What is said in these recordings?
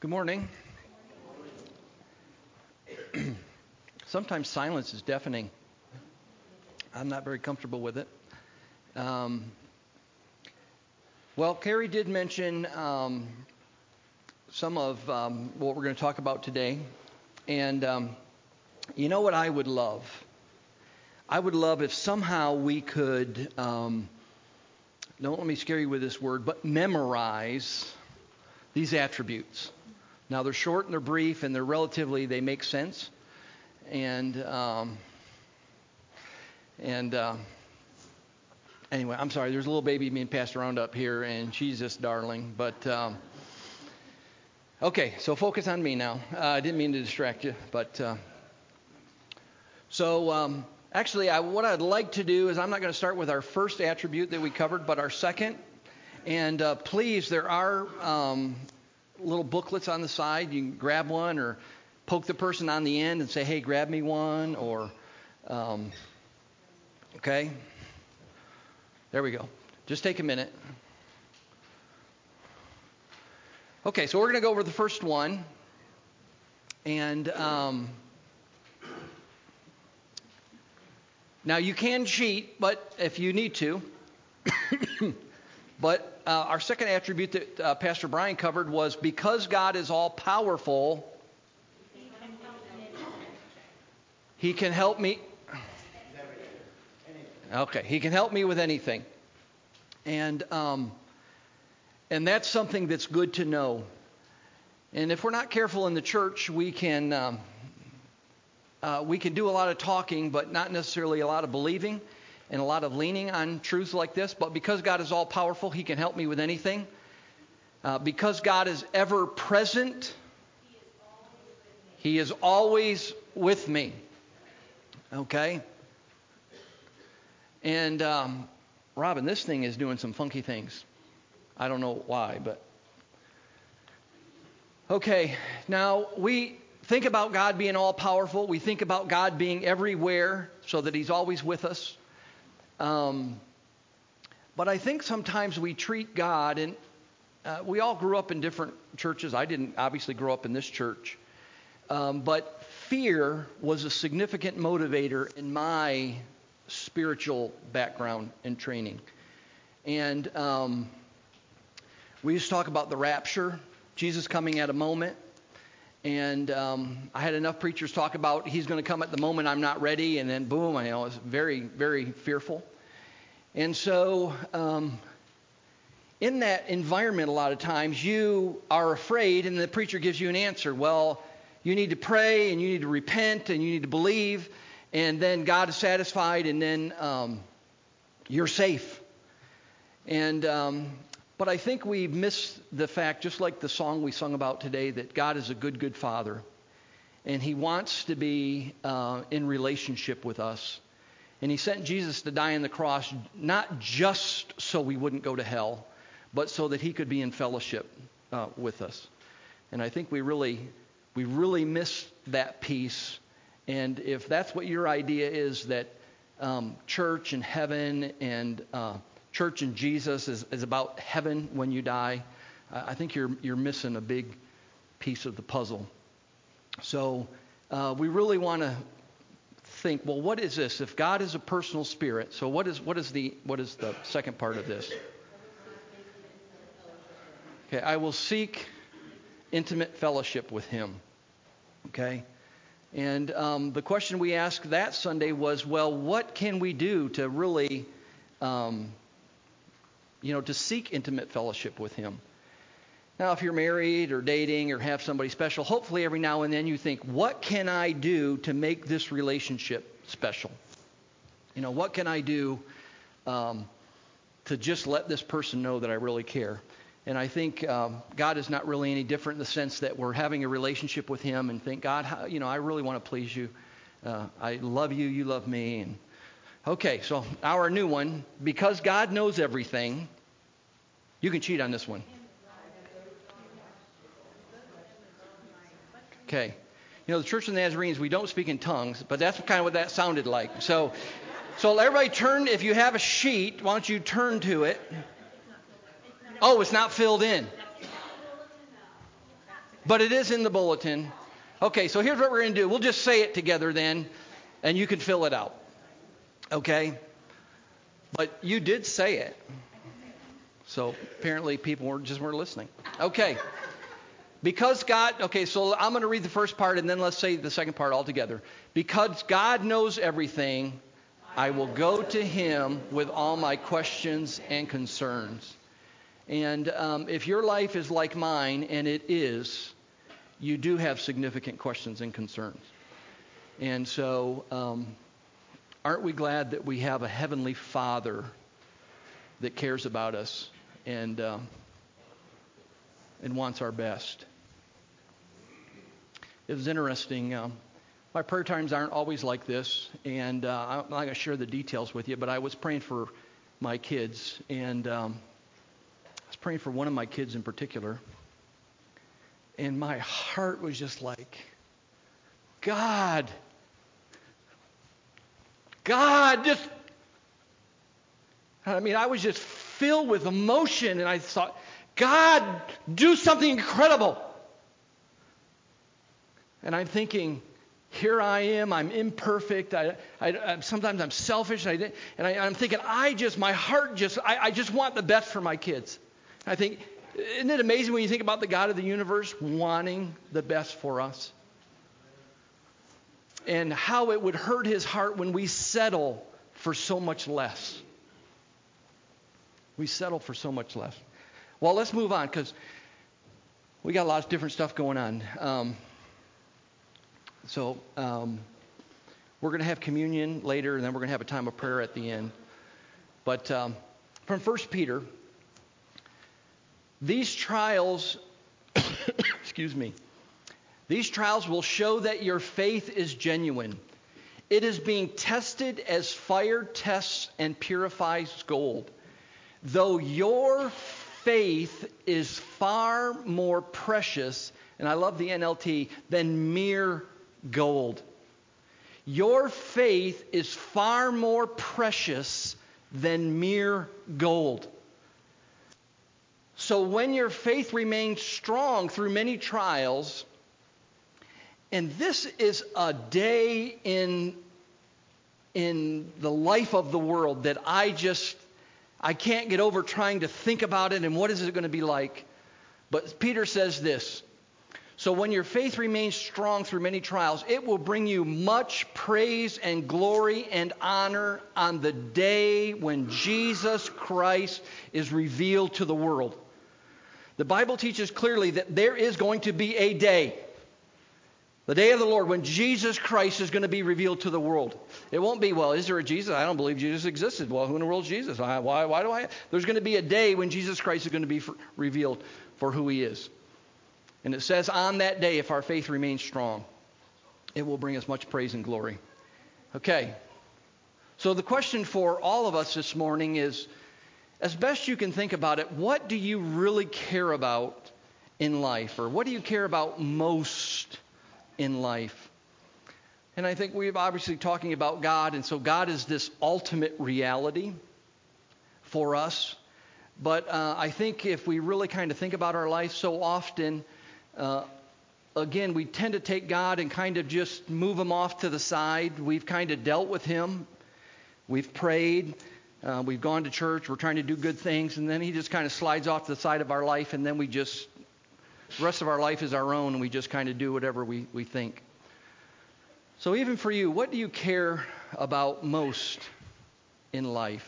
Good morning. Sometimes silence is deafening. I'm not very comfortable with it. Well, Carrie did mention some of what we're going to talk about today. And you know what I would love? I would love if somehow we could, don't let me scare you with this word, but memorize these attributes. Now, they're short and they're brief and they make sense. And anyway, I'm sorry, there's a little baby being passed around up here, and she's just darling. But okay, so focus on me now. I didn't mean to distract you, but actually, what I'd like to do is I'm not going to start with our first attribute that we covered, but our second. And please, there are little booklets on the side. You can grab one or poke the person on the end and say, hey, grab me one, or, okay. There we go. Just take a minute. Okay, so we're going to go over the first one. And now you can cheat, but if you need to. But our second attribute that Pastor Brian covered was because God is all powerful, He can help me. Okay, He can help me with anything. And that's something that's good to know. And if we're not careful in the church, we can do a lot of talking, but not necessarily a lot of believing and a lot of leaning on truths like this. But because God is all powerful, He can help me with anything. Because God is ever present, He is always with me. Okay? And Robin, this thing is doing some funky things. I don't know why, but okay. Now, we think about God being all powerful. We think about God being everywhere so that He's always with us. But I think sometimes we treat God, and we all grew up in different churches. I didn't obviously grow up in this church. But fear was a significant motivator in my spiritual background and training. And we used to talk about the rapture, Jesus coming at a moment. And I had enough preachers talk about He's going to come at the moment I'm not ready. And then boom, I was very, very fearful. And so in that environment, a lot of times you are afraid and the preacher gives you an answer. Well, you need to pray and you need to repent and you need to believe. And then God is satisfied and then you're safe. And but I think we miss the fact, just like the song we sung about today, that God is a good, good Father. And He wants to be in relationship with us. And He sent Jesus to die on the cross, not just so we wouldn't go to hell, but so that He could be in fellowship with us. And I think we really miss that piece. And if that's what your idea is, that church and heaven and church and Jesus is about heaven when you die, I think you're missing a big piece of the puzzle. So we really want to think, well, what is this? If God is a personal spirit, so what is the second part of this? Okay, I will seek intimate fellowship with Him. Okay, and the question we asked that Sunday was, well, what can we do to really, to seek intimate fellowship with Him? Now, if you're married or dating or have somebody special, hopefully every now and then you think, what can I do to make this relationship special? What can I do to just let this person know that I really care? And I think God is not really any different in the sense that we're having a relationship with Him and think, God, I really want to please you. I love you. You love me. And okay, so our new one, because God knows everything. You can cheat on this one. Okay. The Church of the Nazarenes, we don't speak in tongues, but that's kind of what that sounded like. So everybody turn, if you have a sheet, why don't you turn to it? Oh, it's not filled in. But it is in the bulletin. Okay, so here's what we're going to do. We'll just say it together then, and you can fill it out. Okay? But you did say it. So apparently people weren't listening. Okay. Because God, okay, so I'm going to read the first part and then let's say the second part all together. Because God knows everything, I will go to him with all my questions and concerns. And if your life is like mine, and it is, you do have significant questions and concerns. And so aren't we glad that we have a heavenly Father that cares about us and wants our best? It was interesting. My prayer times aren't always like this, and I'm not going to share the details with you, but I was praying for my kids, and I was praying for one of my kids in particular, and my heart was just like, God, just, I mean, I was just filled with emotion, and I thought, God, do something incredible. And I'm thinking, here I am, I'm imperfect, sometimes I'm selfish, and I'm thinking, I just want the best for my kids. I think, isn't it amazing when you think about the God of the universe wanting the best for us? And how it would hurt his heart when we settle for so much less. We settle for so much less. Well, let's move on because we got a lot of different stuff going on. So we're going to have communion later, and then we're going to have a time of prayer at the end. But from 1 Peter, these trials, these trials will show that your faith is genuine. It is being tested as fire tests and purifies gold. Though your faith is far more precious, and I love the NLT, than mere gold. Your faith is far more precious than mere gold. So when your faith remains strong through many trials, and this is a day in the life of the world that I can't get over trying to think about it and what is it going to be like. But Peter says this, so when your faith remains strong through many trials, it will bring you much praise and glory and honor on the day when Jesus Christ is revealed to the world. The Bible teaches clearly that there is going to be a day, the day of the Lord, when Jesus Christ is going to be revealed to the world. It won't be, well, is there a Jesus? I don't believe Jesus existed. Well, who in the world is Jesus? Why do I? There's going to be a day when Jesus Christ is going to be revealed for who he is. And it says on that day, if our faith remains strong, it will bring us much praise and glory. Okay. So the question for all of us this morning is, as best you can think about it, what do you really care about in life? Or what do you care about most in life? And I think we're obviously talking about God, and so God is this ultimate reality for us. But I think if we really kind of think about our life so often, again, we tend to take God and kind of just move him off to the side. We've kind of dealt with him. We've prayed. We've gone to church. We're trying to do good things. And then he just kind of slides off to the side of our life. And then the rest of our life is our own. And we just kind of do whatever we think. So even for you, what do you care about most in life?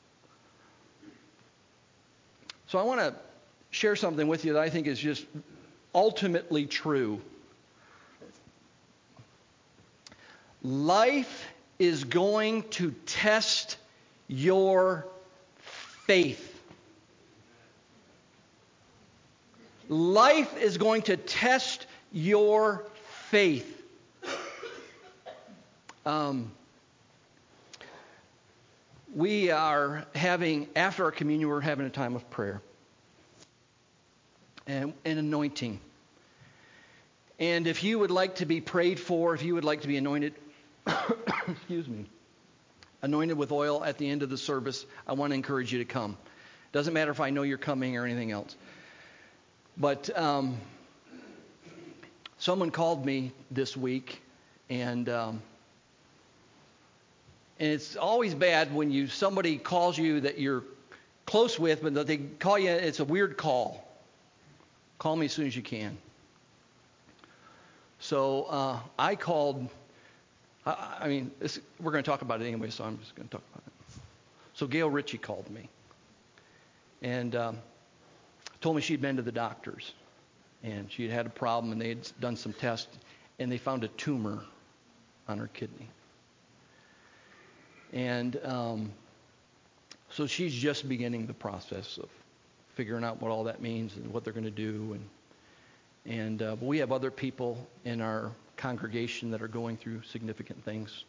So I want to share something with you that I think is just ultimately true. Life is going to test your faith. Life is going to test your faith. We are having, after our communion, we're having a time of prayer and anointing. And if you would like to be prayed for, if you would like to be anointed, anointed with oil at the end of the service, I want to encourage you to come. Doesn't matter if I know you're coming or anything else. But Someone called me this week, and it's always bad when somebody calls you that you're close with, but they call you. It's a weird call. Call me as soon as you can. So I called. We're going to talk about it anyway, so I'm just going to talk about it. So Gail Ritchie called me and told me she'd been to the doctors, and she'd had a problem, and they had done some tests, and they found a tumor on her kidney. And so she's just beginning the process of figuring out what all that means and what they're going to do. But we have other people in our congregation that are going through significant things.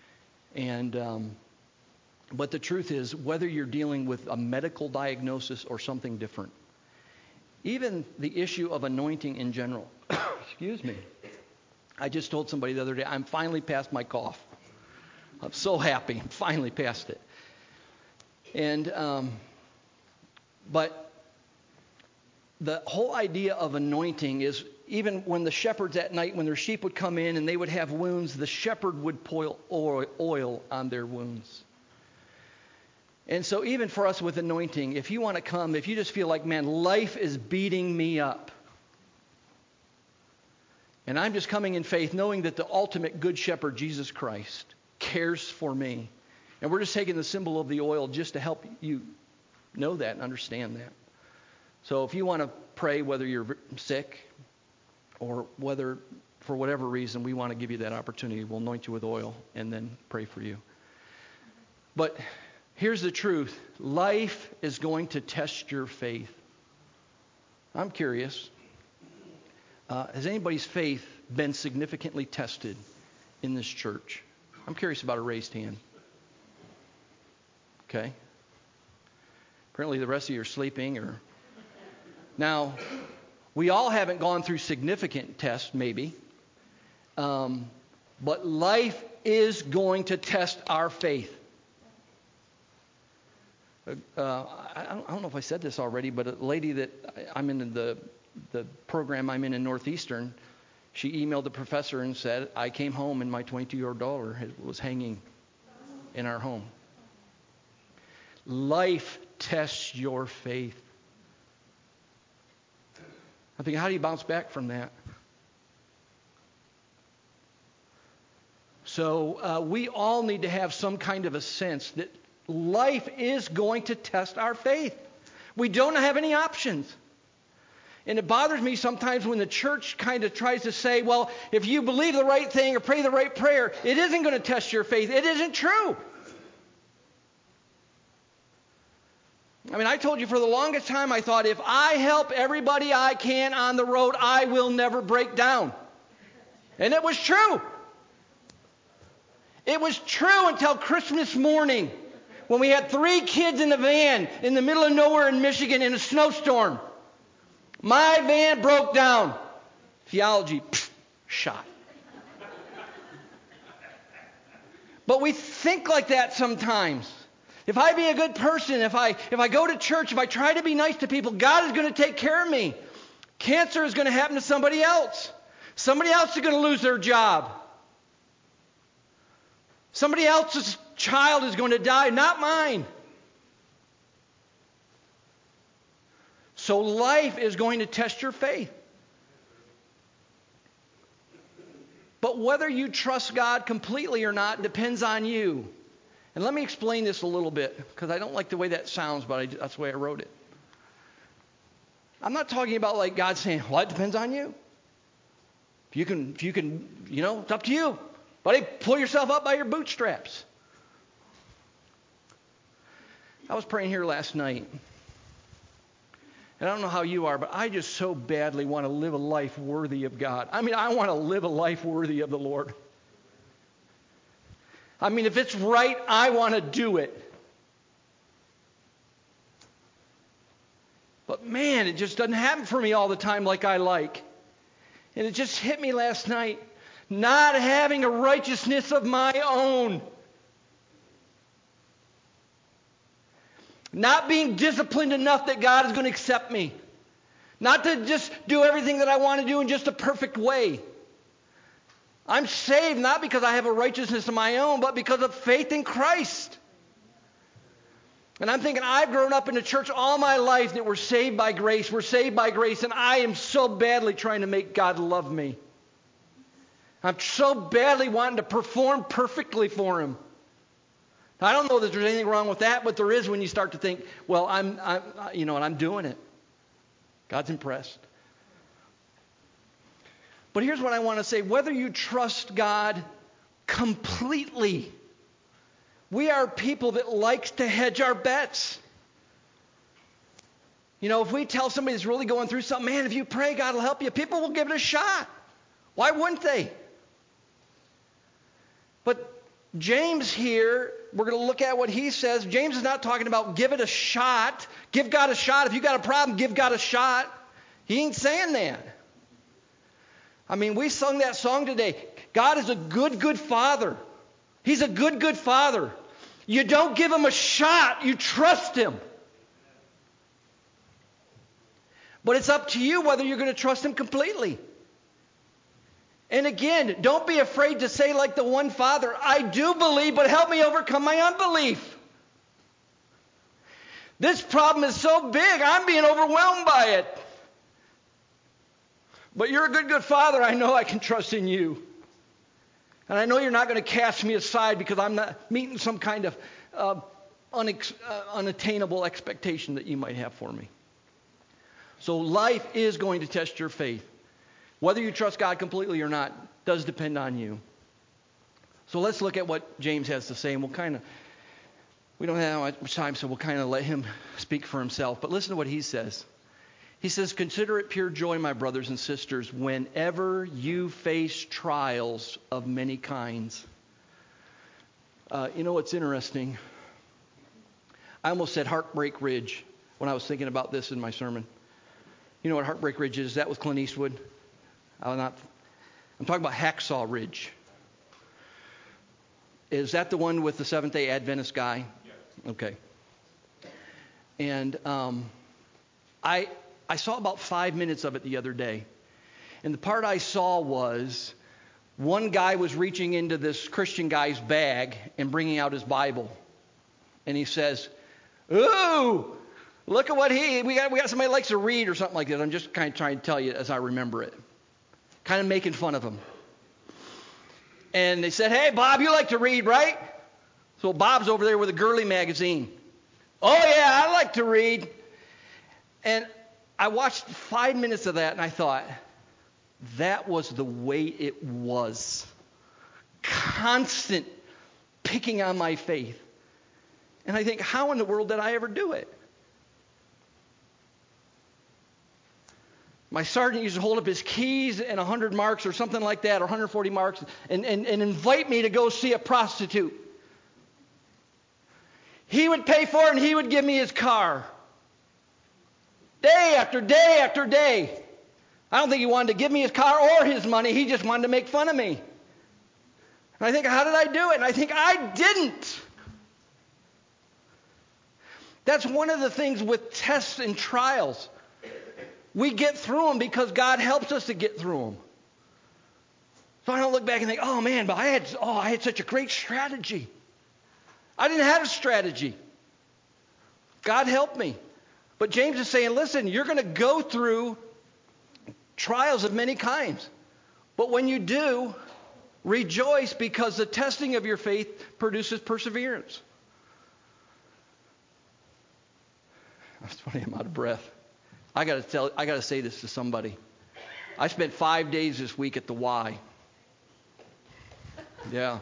But the truth is, whether you're dealing with a medical diagnosis or something different, even the issue of anointing in general. Excuse me. I just told somebody the other day, I'm finally past my cough. I'm so happy. I'm finally past it. But the whole idea of anointing is, even when the shepherds at night, when their sheep would come in and they would have wounds, the shepherd would pour oil on their wounds. And so even for us with anointing, if you want to come, if you just feel like, man, life is beating me up, and I'm just coming in faith, knowing that the ultimate good shepherd, Jesus Christ, cares for me. And we're just taking the symbol of the oil just to help you know that and understand that. So if you want to pray, whether you're sick or whether for whatever reason, we want to give you that opportunity. We'll anoint you with oil and then pray for you. But here's the truth. Life is going to test your faith. I'm curious. Has anybody's faith been significantly tested in this church? I'm curious about a raised hand. Okay. Apparently the rest of you are sleeping. Now, we all haven't gone through significant tests, maybe. But life is going to test our faith. I don't know if I said this already, but a lady that I'm in the program I'm in Northeastern, she emailed the professor and said, I came home and my 22-year-old daughter was hanging in our home. Life tests your faith. I think, how do you bounce back from that? So we all need to have some kind of a sense that life is going to test our faith. We don't have any options. And it bothers me sometimes when the church kind of tries to say, well, if you believe the right thing or pray the right prayer, it isn't going to test your faith. It isn't true. I mean, I told you for the longest time, I thought, if I help everybody I can on the road, I will never break down. And it was true. It was true until Christmas morning, when we had 3 kids in a van in the middle of nowhere in Michigan in a snowstorm. My van broke down. Theology, shot. But we think like that sometimes. If I be a good person, if I go to church, if I try to be nice to people, God is going to take care of me. Cancer is going to happen to somebody else. Somebody else is going to lose their job. Somebody else's child is going to die, not mine. So life is going to test your faith. But whether you trust God completely or not depends on you. And let me explain this a little bit, because I don't like the way that sounds, but that's the way I wrote it. I'm not talking about like God saying, well, it depends on you. If you can, it's up to you. Buddy, pull yourself up by your bootstraps. I was praying here last night. And I don't know how you are, but I just so badly want to live a life worthy of God. I mean, I want to live a life worthy of the Lord. I mean, if it's right, I want to do it. But man, it just doesn't happen for me all the time like I like. And it just hit me last night. Not having a righteousness of my own. Not being disciplined enough that God is going to accept me. Not to just do everything that I want to do in just a perfect way. I'm saved not because I have a righteousness of my own, but because of faith in Christ. And I'm thinking, I've grown up in the church all my life that we're saved by grace. We're saved by grace, and I am so badly trying to make God love me. I'm so badly wanting to perform perfectly for Him. I don't know that there's anything wrong with that, but there is when you start to think, well, I'm doing it. God's impressed. But here's what I want to say. Whether you trust God completely, we are people that likes to hedge our bets. If we tell somebody that's really going through something, man, if you pray, God will help you, people will give it a shot. Why wouldn't they? But James here, we're going to look at what he says. James is not talking about give it a shot. Give God a shot. If you got a problem, give God a shot. He ain't saying that. I mean, we sung that song today. God is a good, good Father. He's a good, good Father. You don't give Him a shot. You trust Him. But it's up to you whether you're going to trust Him completely. And again, don't be afraid to say like the one Father, I do believe, but help me overcome my unbelief. This problem is so big, I'm being overwhelmed by it. But you're a good, good Father. I know I can trust in you. And I know you're not going to cast me aside because I'm not meeting some kind of unattainable expectation that you might have for me. So life is going to test your faith. Whether you trust God completely or not does depend on you. So let's look at what James has to say, and we don't have much time, so we'll kind of let him speak for himself. But listen to what he says. He says, consider it pure joy, my brothers and sisters, whenever you face trials of many kinds. What's interesting? I almost said Heartbreak Ridge when I was thinking about this in my sermon. You know what Heartbreak Ridge is? Is that with Clint Eastwood? I'm talking about Hacksaw Ridge. Is that the one with the Seventh-day Adventist guy? Yes. Okay. And I saw about 5 minutes of it the other day. And the part I saw was one guy was reaching into this Christian guy's bag and bringing out his Bible. And he says, ooh, look at what we got somebody that likes to read or something like that. I'm just kind of trying to tell you as I remember it. Kind of making fun of him. And they said, hey, Bob, you like to read, right? So Bob's over there with a girly magazine. Oh, yeah, I like to read. And I watched 5 minutes of that, and I thought, that was the way it was. Constant picking on my faith. And I think, how in the world did I ever do it? My sergeant used to hold up his keys and 100 marks or something like that, or 140 marks, and invite me to go see a prostitute. He would pay for it, and he would give me his car. Day after day after day. I don't think he wanted to give me his car or his money. He just wanted to make fun of me. And I think, how did I do it? And I think, I didn't. That's one of the things with tests and trials. We get through them because God helps us to get through them. So I don't look back and think, oh man, but I had such a great strategy. I didn't have a strategy. God helped me. But James is saying, listen, you're going to go through trials of many kinds. But when you do, rejoice because the testing of your faith produces perseverance. That's funny, I'm out of breath. I got to say this to somebody. I spent 5 days this week at the Y. Yeah.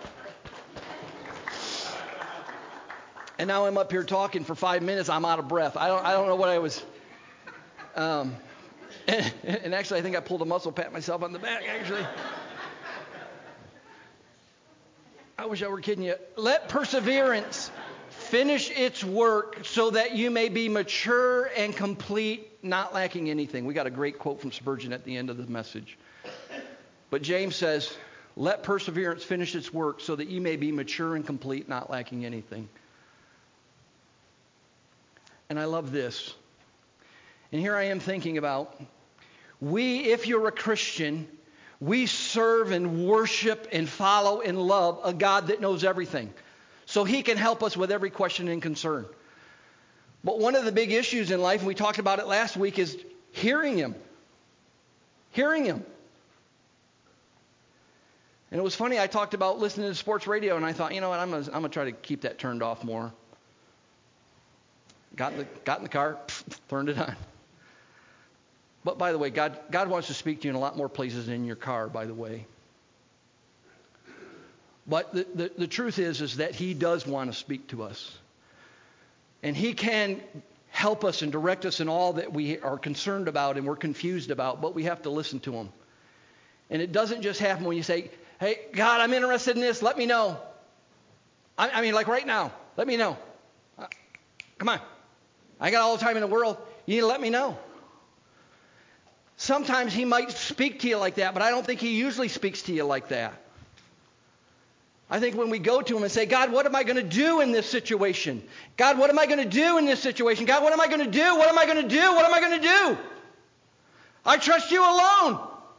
And now I'm up here talking for 5 minutes. I'm out of breath. I don't know what I was. And actually, I think I pulled a muscle, pat myself on the back. Actually, I wish I were kidding you. Let perseverance finish its work so that you may be mature and complete, not lacking anything. We got a great quote from Spurgeon at the end of the message. But James says, let perseverance finish its work so that you may be mature and complete, not lacking anything. And I love this. And here I am thinking about, if you're a Christian, we serve and worship and follow and love a God that knows everything. So he can help us with every question and concern. But one of the big issues in life, and we talked about it last week, is hearing him. Hearing him. And it was funny, I talked about listening to sports radio, and I thought, you know what, I'm going to try to keep that turned off more. Got in the car, turned it on. But by the way, God wants to speak to you in a lot more places than your car, by the way. But the truth is that he does want to speak to us. And he can help us and direct us in all that we are concerned about and we're confused about, but we have to listen to him. And it doesn't just happen when you say, hey, God, I'm interested in this. Let me know. I mean, like right now. Let me know. Come on. I got all the time in the world. You need to let me know. Sometimes he might speak to you like that, but I don't think he usually speaks to you like that. I think when we go to him and say, God, what am I going to do in this situation? God, what am I going to do in this situation? God, what am I going to do? What am I going to do? What am I going to do? I trust you alone.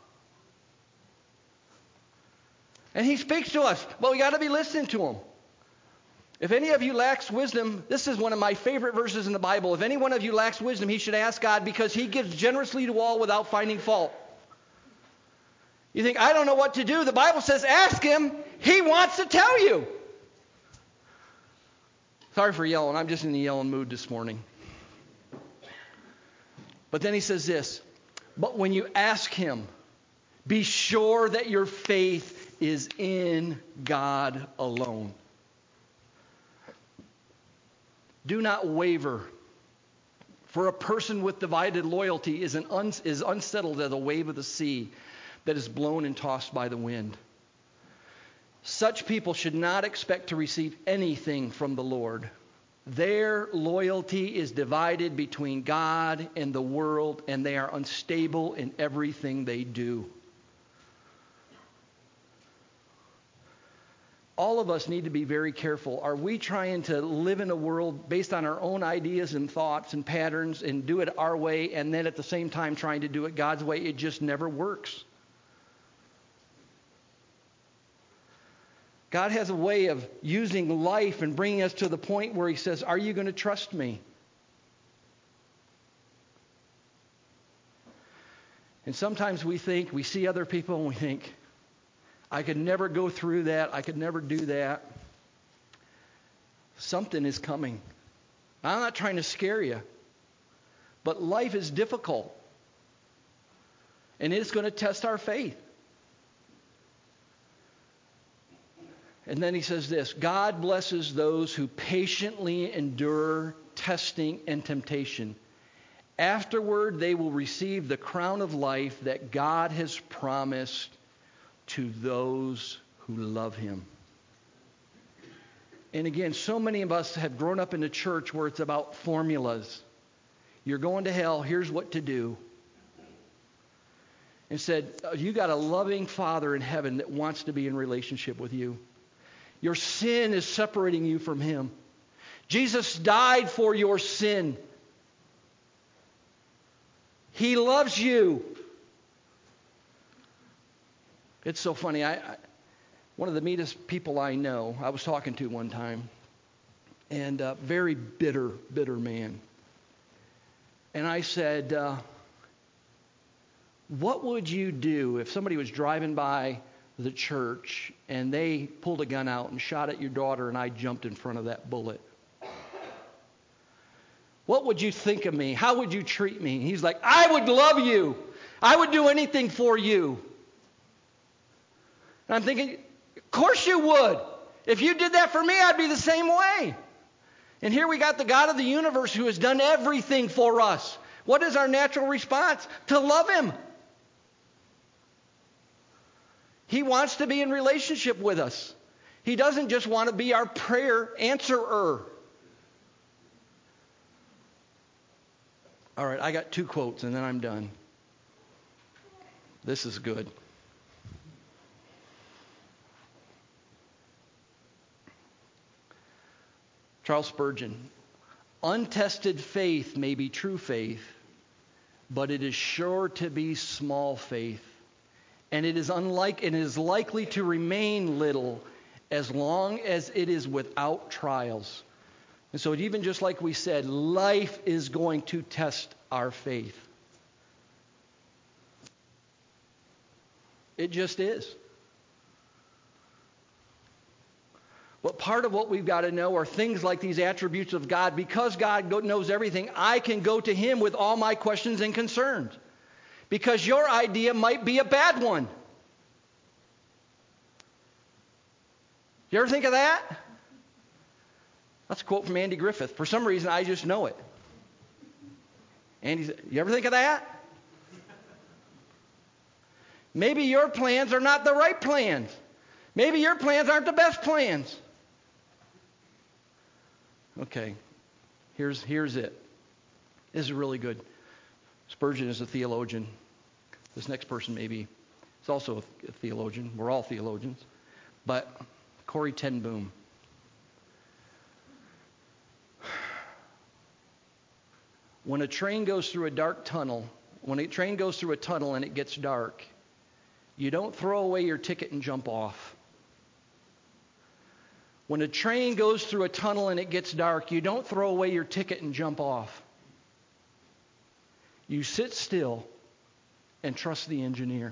And he speaks to us, but we got to be listening to him. If any of you lacks wisdom, this is one of my favorite verses in the Bible. If any one of you lacks wisdom, he should ask God, because he gives generously to all without finding fault. You think, I don't know what to do. The Bible says, ask him. He wants to tell you. Sorry for yelling. I'm just in the yelling mood this morning. But then he says this, but when you ask him, be sure that your faith is in God alone. Do not waver, for a person with divided loyalty is unsettled as a wave of the sea that is blown and tossed by the wind. Such people should not expect to receive anything from the Lord. Their loyalty is divided between God and the world, and they are unstable in everything they do. All of us need to be very careful. Are we trying to live in a world based on our own ideas and thoughts and patterns and do it our way, and then at the same time trying to do it God's way? It just never works. God has a way of using life and bringing us to the point where he says, are you going to trust me? And sometimes we see other people and we think, I could never go through that. I could never do that. Something is coming. I'm not trying to scare you, but life is difficult. And it's going to test our faith. And then he says this, God blesses those who patiently endure testing and temptation. Afterward, they will receive the crown of life that God has promised to those who love him. And again, so many of us have grown up in a church where it's about formulas. You're going to hell, here's what to do. Instead, you got a loving Father in heaven that wants to be in relationship with you. Your sin is separating you from him. Jesus died for your sin. He loves you. It's so funny. One of the meanest people I know, I was talking to one time, and a very bitter man. And I said, what would you do if somebody was driving by the church and they pulled a gun out and shot at your daughter and I jumped in front of that bullet? What would you think of me? How would you treat me? He's like, I would love you. I would do anything for you. And I'm thinking, of course you would. If you did that for me, I'd be the same way. And here we got the God of the universe who has done everything for us. What is our natural response? To love him. He wants to be in relationship with us. He doesn't just want to be our prayer answerer. All right, I got 2 quotes and then I'm done. This is good. Charles Spurgeon. Untested faith may be true faith, but it is sure to be small faith. And it is likely to remain little as long as it is without trials. And so even just like we said, life is going to test our faith. It just is. But part of what we've got to know are things like these attributes of God. Because God knows everything, I can go to Him with all my questions and concerns. Because your idea might be a bad one. You ever think of that? That's a quote from Andy Griffith. For some reason, I just know it. Andy said, you ever think of that? Maybe your plans are not the right plans. Maybe your plans aren't the best plans. Okay, here's it. This is really good. Spurgeon is a theologian. This next person maybe is also a theologian. We're all theologians. But Corrie ten Boom. When a train goes through a dark tunnel, when a train goes through a tunnel and it gets dark, you don't throw away your ticket and jump off. When a train goes through a tunnel and it gets dark, you don't throw away your ticket and jump off. You sit still and trust the engineer.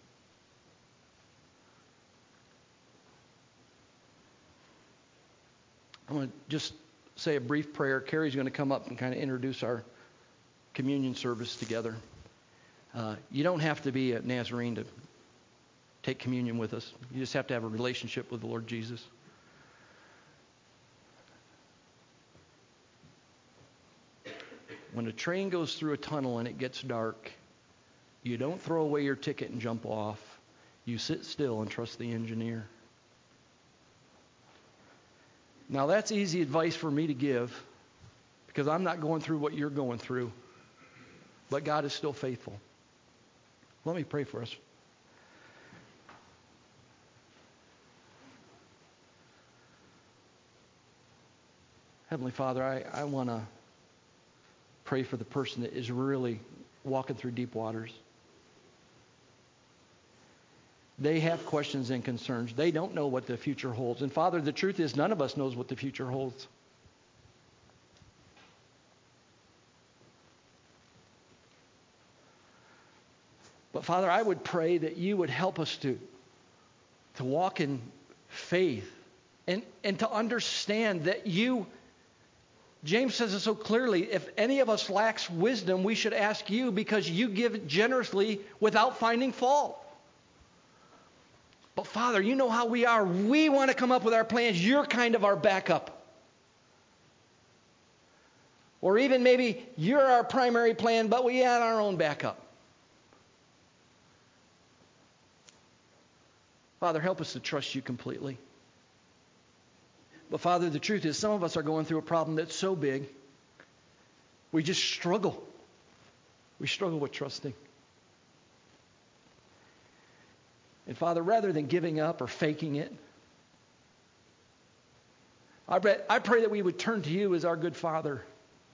I'm going to just say a brief prayer. Carrie's going to come up and kind of introduce our communion service together. You don't have to be a Nazarene to take communion with us. You just have to have a relationship with the Lord Jesus. When a train goes through a tunnel and it gets dark, you don't throw away your ticket and jump off. You sit still and trust the engineer. Now that's easy advice for me to give because I'm not going through what you're going through. But God is still faithful. Let me pray for us. Heavenly Father, I want to pray for the person that is really walking through deep waters. They have questions and concerns. They don't know what the future holds. And Father, the truth is none of us knows what the future holds. But Father, I would pray that you would help us to walk in faith and to understand that you, James says it so clearly, if any of us lacks wisdom, we should ask you because you give generously without finding fault. But Father, you know how we are. We want to come up with our plans. You're kind of our backup. Or even maybe you're our primary plan, but we add our own backup. Father, help us to trust you completely. But Father, the truth is some of us are going through a problem that's so big, we just struggle. We struggle with trusting. And Father, rather than giving up or faking it, I pray that we would turn to you as our good Father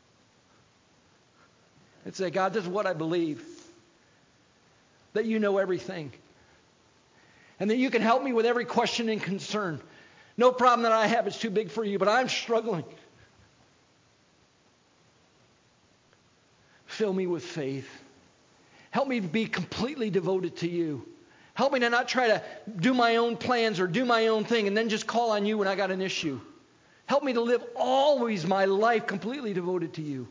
and say, God, this is what I believe. That you know everything. And that you can help me with every question and concern. No problem that I have is too big for you, but I'm struggling. Fill me with faith. Help me to be completely devoted to you. Help me to not try to do my own plans or do my own thing and then just call on you when I got an issue. Help me to live always my life completely devoted to you.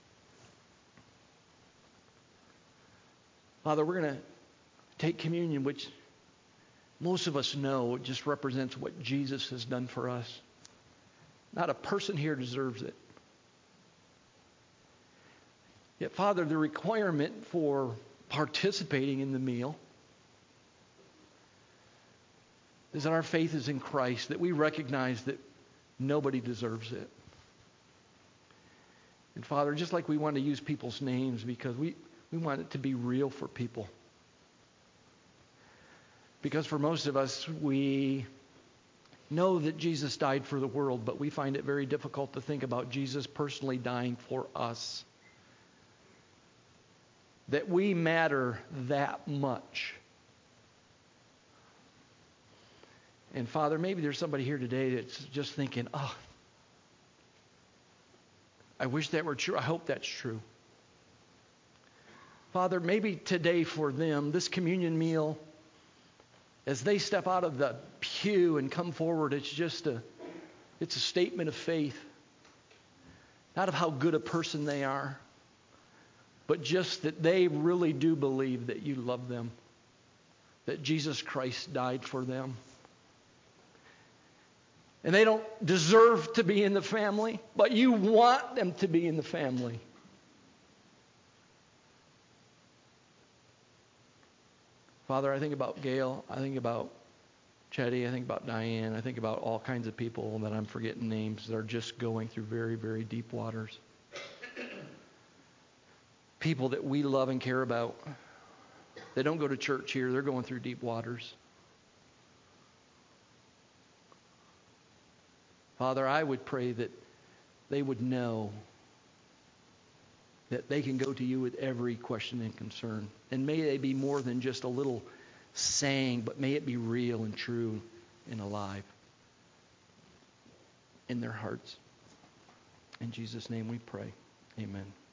Father, we're going to take communion, which most of us know just represents what Jesus has done for us. Not a person here deserves it. Yet, Father, the requirement for participating in the meal is that our faith is in Christ, that we recognize that nobody deserves it. And Father, just like we want to use people's names because we want it to be real for people. Because for most of us, we know that Jesus died for the world, but we find it very difficult to think about Jesus personally dying for us. that we matter that much. And Father, maybe there's somebody here today that's just thinking, oh, I wish that were true. I hope that's true. Father, maybe today for them, this communion meal, as they step out of the pew and come forward, it's a statement of faith. Not of how good a person they are, but just that they really do believe that you love them, that Jesus Christ died for them. And they don't deserve to be in the family, but you want them to be in the family. Father, I think about Gail, I think about Chetty, I think about Diane, I think about all kinds of people that I'm forgetting names that are just going through very, very deep waters. People that we love and care about. They don't go to church here, they're going through deep waters. Father, I would pray that they would know that they can go to you with every question and concern. And may they be more than just a little saying, but may it be real and true and alive in their hearts. In Jesus' name we pray. Amen.